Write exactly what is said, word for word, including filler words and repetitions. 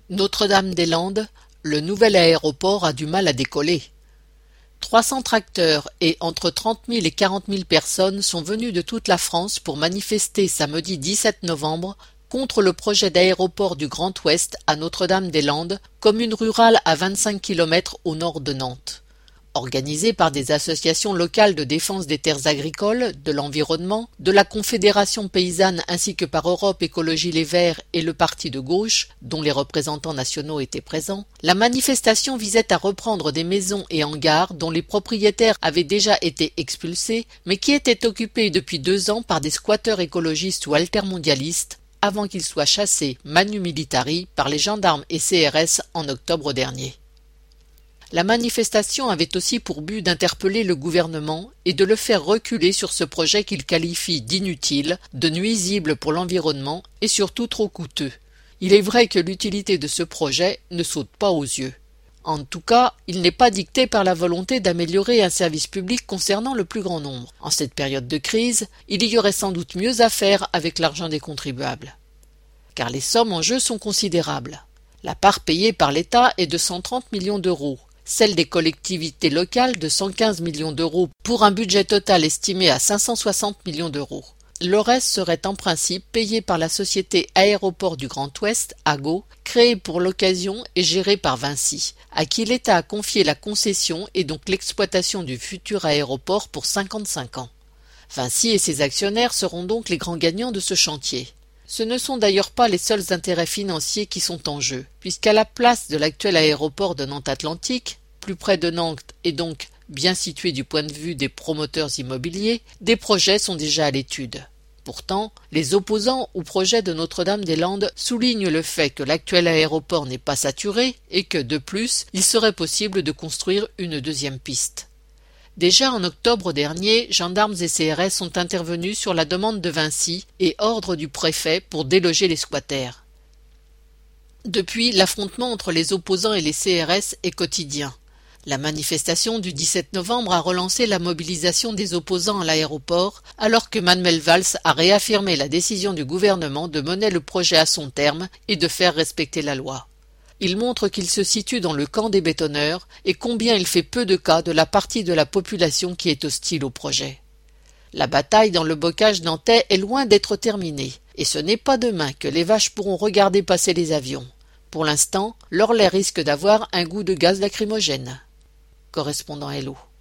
Notre-Dame-des-Landes, le nouvel aéroport a du mal à décoller. trois cents tracteurs et entre trente mille et quarante mille personnes sont venus de toute la France pour manifester samedi dix-sept novembre contre le projet d'aéroport du Grand Ouest à Notre-Dame-des-Landes, commune rurale à vingt-cinq kilomètres au nord de Nantes. Organisé par des associations locales de défense des terres agricoles, de l'environnement, de la Confédération paysanne ainsi que par Europe Écologie Les Verts et le parti de gauche, dont les représentants nationaux étaient présents, la manifestation visait à reprendre des maisons et hangars dont les propriétaires avaient déjà été expulsés, mais qui étaient occupés depuis deux ans par des squatteurs écologistes ou altermondialistes, avant qu'ils soient chassés manu militari par les gendarmes et C R S en octobre dernier. La manifestation avait aussi pour but d'interpeller le gouvernement et de le faire reculer sur ce projet qu'il qualifie d'inutile, de nuisible pour l'environnement et surtout trop coûteux. Il est vrai que l'utilité de ce projet ne saute pas aux yeux. En tout cas, il n'est pas dicté par la volonté d'améliorer un service public concernant le plus grand nombre. En cette période de crise, il y aurait sans doute mieux à faire avec l'argent des contribuables. Car les sommes en jeu sont considérables. La part payée par l'État est de cent trente millions d'euros. Celle des collectivités locales de cent quinze millions d'euros pour un budget total estimé à cinq cent soixante millions d'euros. Le reste serait en principe payé par la société Aéroport du Grand Ouest, AGO, créée pour l'occasion et gérée par Vinci, à qui l'État a confié la concession et donc l'exploitation du futur aéroport pour cinquante-cinq ans. Vinci et ses actionnaires seront donc les grands gagnants de ce chantier. Ce ne sont d'ailleurs pas les seuls intérêts financiers qui sont en jeu, puisqu'à la place de l'actuel aéroport de Nantes-Atlantique, plus près de Nantes et donc bien situé du point de vue des promoteurs immobiliers, des projets sont déjà à l'étude. Pourtant, les opposants au projet de Notre-Dame-des-Landes soulignent le fait que l'actuel aéroport n'est pas saturé et que, de plus, il serait possible de construire une deuxième piste. Déjà en octobre dernier, gendarmes et C R S sont intervenus sur la demande de Vinci et ordre du préfet pour déloger les squatters. Depuis, l'affrontement entre les opposants et les C R S est quotidien. La manifestation du dix-sept novembre a relancé la mobilisation des opposants à l'aéroport, alors que Manuel Valls a réaffirmé la décision du gouvernement de mener le projet à son terme et de faire respecter la loi. Il montre qu'il se situe dans le camp des bétonneurs et combien il fait peu de cas de la partie de la population qui est hostile au projet. La bataille dans le bocage nantais est loin d'être terminée, et ce n'est pas demain que les vaches pourront regarder passer les avions. Pour l'instant, l'Orlais risque d'avoir un goût de gaz lacrymogène. Correspondant Hello.